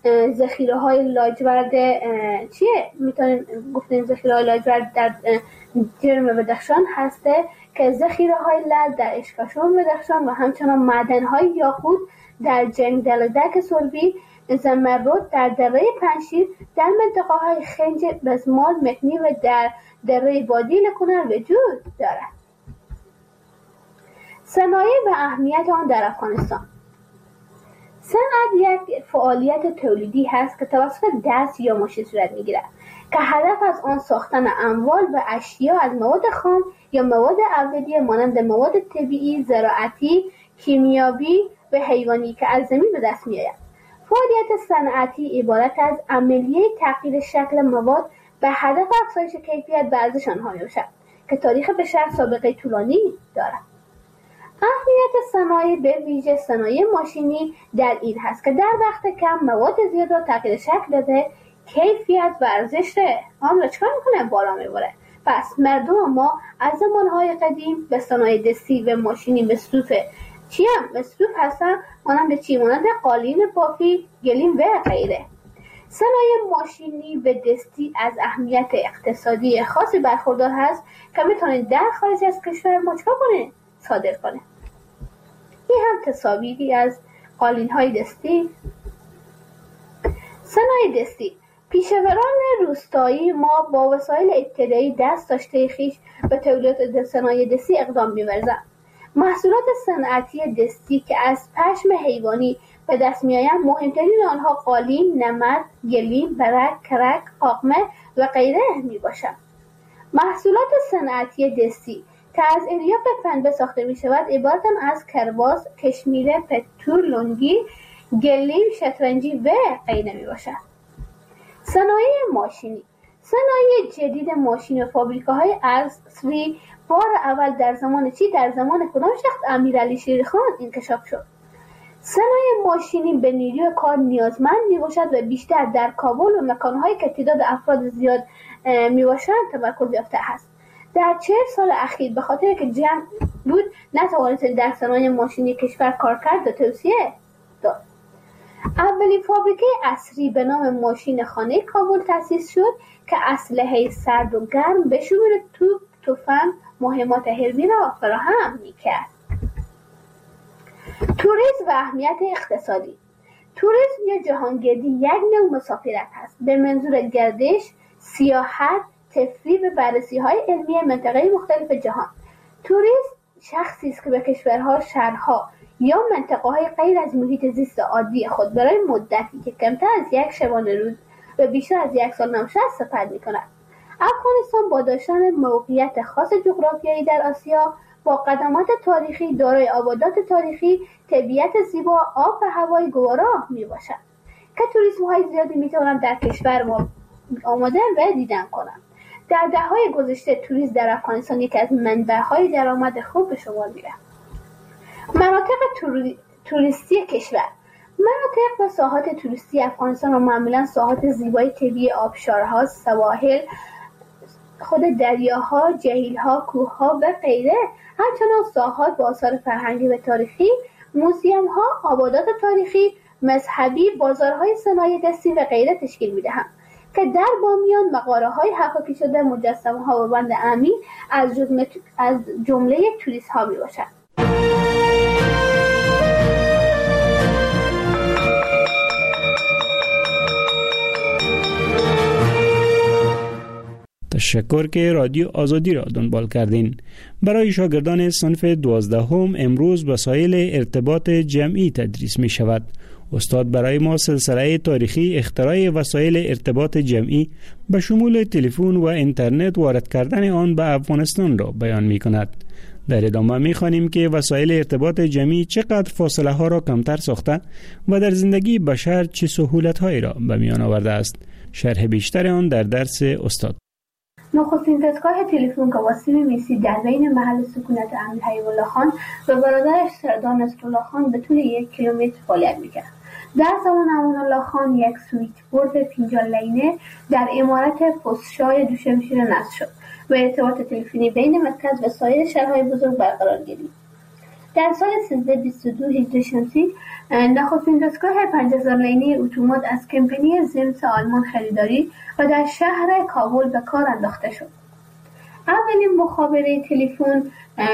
ذخیره‌های لاجورد چیه؟ میتونیم گفتیم ذخیره‌های لاجورد در جرم بدخشان هسته که ذخیره‌های لعل در اشکاشون بدخشان و همچنان معدن‌های یاقوت در جنگدلدک سلبی، زمرد در دره پنشیر، در منطقه‌های خنج، بزمال، مکنی و در دره بادیل کنر وجود دارد. صنایع و اهمیت آن در افغانستان. صنعت یک فعالیت تولیدی هست که توسط دست یا ماشین صورت میگیرد که هدف از آن ساختن اموال و اشیا از مواد خام یا مواد اولیه مانند مواد طبیعی، زراعتی، کیمیاوی و حیوانی که از زمین به دست میآید. فعالیت صنعتی عبارت از عملیه تغییر شکل مواد به هدف افزایش کیفیت و ارزش آنها میباشد که تاریخ بشر سابقه طولانی دارد. اهمیت صنایع به ویژه صنایع ماشینی در این هست که در وقت کم مواد زیاد را تغییر شکل داده، کیفیت و ارزش آن را چکار میکنه؟ بالا میبره. پس مردم ما از زمانهای قدیم به صنایع دستی و ماشینی مصروف مصروف هستن، مانند چی؟ مانند قالین بافی، گلیم و غیره. صنایع ماشینی و دستی از اهمیت اقتصادی خاصی برخوردار هست که میتونید در خارج از کشور ما چکار کنه؟ صادر کنه. این هم تصاویری از قالین‌های دستی. صنایع دستی. پیشوران روستایی ما با وسایل ابتدایی دست داشته خویش به تولید صنایع دستی اقدام می‌ورزند. محصولات صنعتی دستی که از پشم حیوانی به دست می‌آیند، مهمترین آنها قالین، نمد، گلیم، برک، کرک، قاقمه و غیره میباشند. محصولات صنعتی دستی که از الیاف پنبه ساخته می‌شود عبارتند از کرباس، کشمیره، پتو، لنگی، گلیم، شطرنجی و غیره میباشد. صنایع ماشینی. صنایع جدید ماشین و فابریکاهای عصری بار اول در زمان چی؟ در زمان کدام شخص؟ امیرعلی شیرخان انکشاف شد. صنایع ماشینی به نیروی کار نیازمند میباشد و بیشتر در کابل و مکانهایی که تعداد افراد زیاد میباشند تمرکز یافته است. در 40 سال اخیر به خاطر که جمع بود نتوانست در صنایع ماشینی کشور کار کرد و توسعه داد. اولین فابریکه عصری به نام ماشین خانه کابل تأسیس شد که اسلحه سرد و گرم به شمول توپ، تفنگ، مهمات حربی را فراهم میکرد. توریسم و اهمیت اقتصادی. توریسم یا جهانگردی یک نوع مسافرت است به منظور گردش، سیاحت، تفریح و بررسی‌های علمی مناطق مختلف جهان. توریست شخصی است که به کشورها، شهرها یا منطقه‌های غیر از محیط زیست عادی خود برای مدتی که کمتر از یک شبانه روز و بیشتر از یک سال نباشد سفر می‌کند. افغانستان با داشتن موقعیت خاص جغرافیایی در آسیا با قدمت تاریخی دارای آبادات تاریخی، طبیعت زیبا، آب و هوای گوارا میباشد که توریسم‌های زیادی میتوانند در کشور ما آمدن و دیدن کنند. در دهه‌های گذشته توریسم در افغانستان یکی از منبع‌های درآمد خوب به شمار می‌رفت. مناطق توریستی کشور. مناطق و ساحات توریستی افغانستان را معمولاً ساحات زیبای طبیعی، آبشارها، سواحل، خود دریاها، جهیل‌ها، کوه‌ها و غیره، همچنان ساحات با آثار فرهنگی و تاریخی، موزیم‌ها، آبادات تاریخی، مذهبی، بازارهای صنایع دستی و غیره تشکیل می‌دهند که در بامیان مغاره‌های حکاکی شده، مجسمه‌ها و بند امین از جمله توریست‌ها میباشد. تشکر که رادیو آزادی را دنبال کردین. برای شاگردان صنف 12 امروز وسایل ارتباط جمعی تدریس می شود. استاد برای ما سلسله تاریخی اختراع وسایل ارتباط جمعی به شمول تلفن و اینترنت وارد کردن آن به افغانستان را بیان می کند. در ادامه می خوانیم که وسایل ارتباط جمعی چقدر فاصله ها را کمتر ساخته و در زندگی بشر چه سهولت هایی را به میان آورده است. شرح بیشتر آن در درس استاد. نخستین دستگاه تلفن که واسیل میسی در بین محل سکونت امیر حبیب الله خان و برادرش سردار نصرالله خان به طول 1 کیلومتر فعالیت میکرد. در زمان امان الله خان یک سویچ بورد فنجان لینه در عمارت پستشاه دوشمشیر نصب شد و ارتباط تلفنی بین مرکز و سایر شهرهای بزرگ برقرار گردید. در سال 1322 هجری شمسی نخستین دستگاه 50,000 لینه اتومات از کمپانی زیمنس آلمان خریداری و در شهر کابل به کار انداخته شد. اولین مخابره تلفن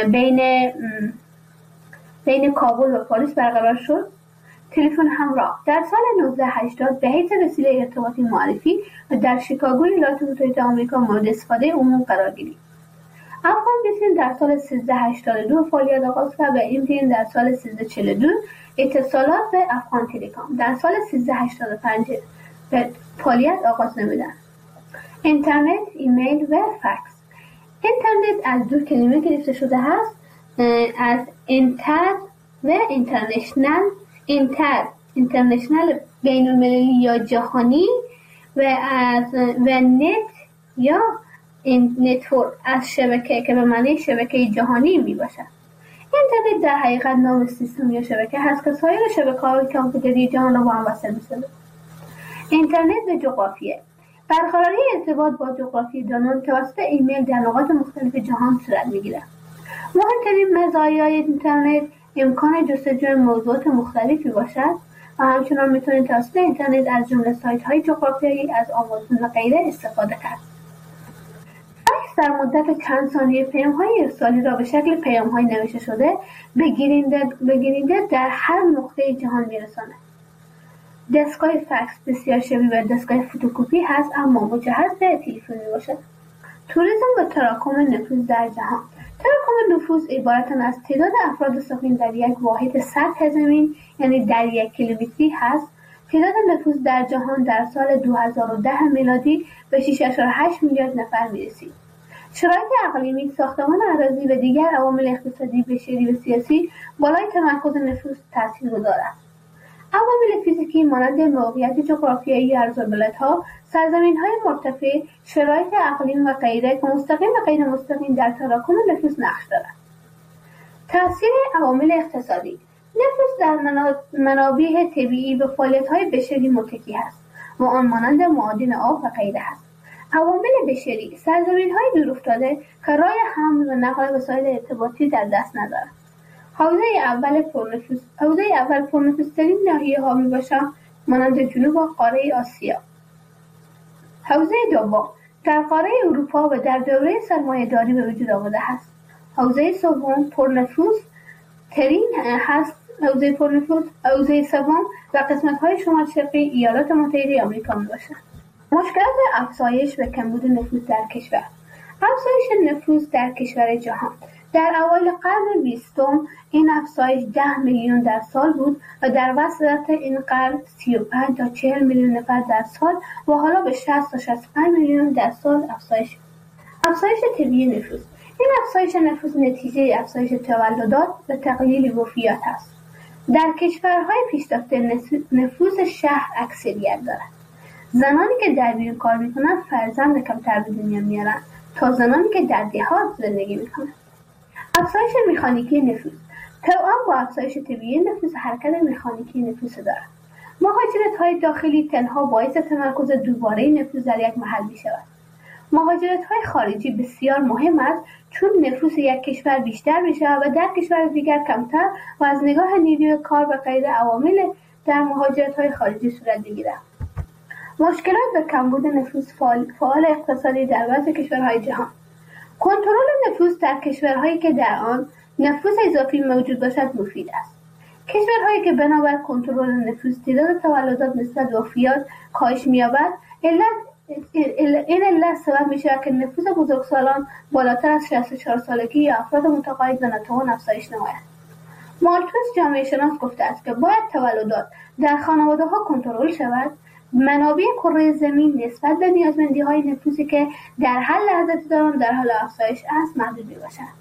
بین کابل و پاریس برقرار شد. تلفن همراه در سال 1980 به حیث وسیله ارتباطی معرفی و در شیکاگو ایالات متحده آمریکا مورد استفاده عموم قرار گرفت. افغان بیسیم در سال 1382 فعالیت آغاز کرد و MTN در سال 1342 اتصالات به افغان تلکام در سال 1385 به فعالیت آغاز نمودند. اینترنت، ایمیل و فکس. اینترنت از دو کلمه گرفته شده است، از انتر و اینترنشنال بین المللی یا جهانی و نت یا نتورک از شبکه که به معنی شبکه جهانی می باشد. اینترنت در حقیقت نام سیستم یا شبکه هست که سایر شبکه‌های کامپیوتری جهان را با هم وصل می‌سازد. اینترنت و جغرافیه. برقراری ارتباط با جغرافی‌دانان توسط ایمیل در نقاط مختلف جهان صورت می‌گیرد. مهمترین مزایای اینترنت امکان جستجوی موضوعات مختلفی باشد و همچنان می‌توانید توسط اینترنت از جمله سایت‌های جغرافیایی از آمازون و غیره استفاده کرد. فکس در مدت چند ثانیه پیام‌های ارسالی را به شکل پیام‌های نوشته شده به گیرنده در هر نقطه جهان می‌رساند. دستگاه فکس بسیار شبیه به دستگاه فتوکپی هست اما مجهز به تلفن میباشد. توریسم و تراکم نفوذ در جهان. تراکم نفوذ عبارت از تعداد افراد ساکن در یک واحد سطح زمین یعنی در یک کیلومتری هست. تعداد نفوذ در جهان در سال 2010 میلادی به 6.8 میلیارد نفر میرسید. شرایط اقلیمی، ساختمان اراضی و دیگر عوامل اقتصادی، بشری و سیاسی بالای تمرکز نفوذ تاثیرگذار است. عوامل فیزیکی مانند موقعیت جغرافیایی عرض‌البلدها، سرزمین‌های مرتفع، شرایط اقلیم و غیره که مستقیم و غیر مستقیم در تراکم نفوذ نقش دارند. تأثیر عوامل اقتصادی. نفوذ در منابع طبیعی و فعالیت‌های بشری متکی است و آن مانند معادن آب و غیره است. عوامل بشری. سرزمین‌های دورافتاده که راه حمل و نقل وسایل ارتباطی در دست ندارند. حوزه اول پرنفوذترین ناحیه‌ها میباشند مانند جنوب و قاره آسیا. حوزه دوم در قاره اروپا و در دوره سرمایه‌داری به وجود آمده است. حوزه سوم پرنفوذترین هست. حوزه سوم و قسمت‌های شمال شرقی ایالات متحده آمریکا میباشند. مشکلات افزایش و کمبود نفوذ در کشور. افزایش نفوذ در کشور جهان. در اوایل قرن 20 این افزایش 10 میلیون در سال بود و در وسط این قرن 35 تا 40 میلیون نفر در سال و حالا به 60 تا 65 میلیون در سال افزایش. افزایش طبیعی نفوذ. این افزایش نفوذ نتیجه افزایش تولدات و تقلیل وفیات است. در کشورهای پیشرفته نفوذ شهر اکثریت دارد. زنانی که در بیرون کار میکنند فرزند کمتر به دنیا میارند تا زنانی که در دهات زندگی میکنند. افزایش مکانیکی نفوذ. توأم با افزایش طبیعی نفوذ حرکت مکانیکی نفوذ دارد. مهاجرت‌های داخلی تنها باعث تمرکز دوباره نفوذ در یک محل می‌شود. مهاجرت‌های خارجی بسیار مهم است چون نفوذ یک کشور بیشتر می‌شود و در کشور دیگر کمتر و از نگاه نیروی کار و غیره عوامل در مهاجرت‌های خارجی صورت می‌گیرد. مشکلات و کمبود نفوذ فعال اقتصادی در بعضی کشورهای جهان. کنترل نفوذ در کشورهایی که در آن نفوذ اضافی موجود باشد مفید است. کشورهایی که بنابر کنترل نفوذ تعداد تولدات نسبت به وفیات کاهش می‌یابد، این علت سبب می‌شود که نفوذ بزرگسالان بالاتر از 64 سالگی یا افراد متقاعد و ناتوان افزایش نماید. مالتوس جامعه شناس گفته است که باید تولدات در خانواده‌ها کنترل شود. منابع کره زمین نسبت به نیازمندی‌های نفوذی که در هر لحظه دارند در حال افزایش است محدود می‌باشند.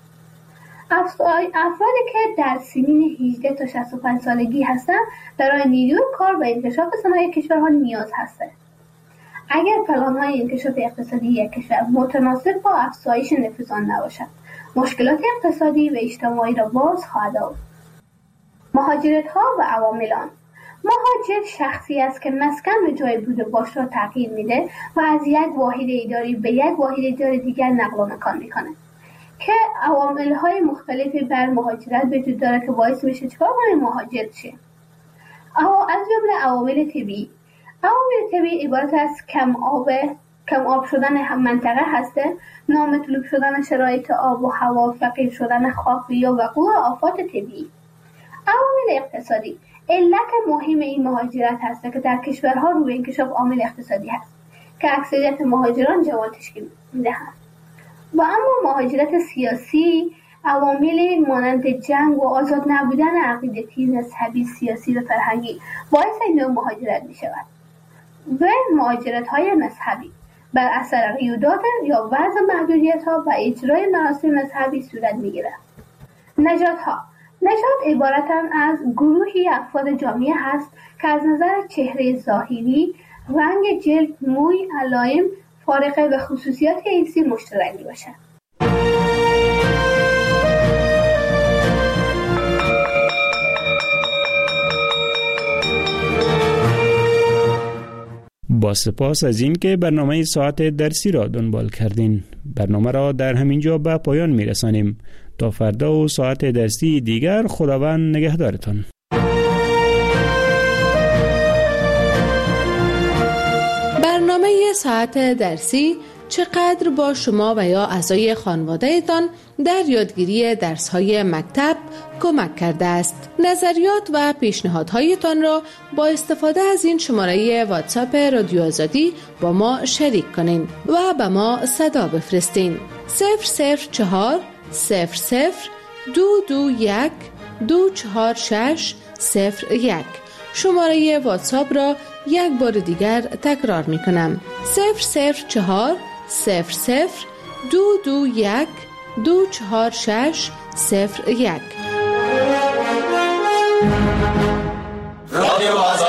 افرادی که در سنین 18 تا 65 سالگی هستند برای نیروی کار و انکشاف صنایع کشورها نیاز هستند. اگر پلان‌های انکشاف اقتصادی یک کشور متناسب با افزایش نفوذ آن نباشد، مشکلات اقتصادی و اجتماعی را باز خواهد آورد. مهاجرت‌ها و عوامل آن. مهاجر شخصی است که مسکن و جای بود و باش را تغییر میده و از یک واحد اداری به یک واحد اداری دیگر نقل و مکان میکنه. که عوامل‌های مختلفی بر مهاجرت وجود داره که باعث میشه چیکار کنیم مهاجر شه. از جمله عوامل طبیعی. عوامل طبیعی عبارت از کم آب شدن منطقه هسته، نامطلوب شدن شرایط آب و هوا، فقیر شدن خاک یا وقوع آفات طبیعی. عوامل اقتصادی. علت مهم این مهاجرت هست که در کشورها روی انکشاف عامل اقتصادی هست که اکثریت مهاجران جوان تشکیل میدهند. و اما مهاجرت سیاسی، عوامل مانند جنگ و آزاد نبودن عقیدتی، مذهبی، سیاسی و فرهنگی باعث این نوع مهاجرت می شود. و مهاجرت‌های مذهبی بر اثر قیودات یا وضع محدودیت‌ها و اجرای مراسم مذهبی صورت می‌گیرد. نژادها. نژاد عبارتند از گروهی افراد جامعه هست که از نظر چهره ظاهری، رنگ جلد، موی، علائم فارقه و خصوصیات جنسی مشترک باشند. با سپاس از این که برنامه ساعت درسی را دنبال کردین. برنامه را در همین جا به پایان می رسانیم. تا فردا و ساعت درسی دیگر، خداوند نگهدارتان. برنامه ساعت درسی چقدر با شما و یا اعضای خانواده‌تان در یادگیری درس‌های مکتب کمک کرده است. نظریات و پیشنهادهایتان را با استفاده از این شماره واتساپ رادیو آزادی با ما شریک کنین و به ما صدا بفرستین. 004 00 221 246 01. شماره واتساپ را یک بار دیگر تکرار می کنم. 004 00 221 246 01. رادیو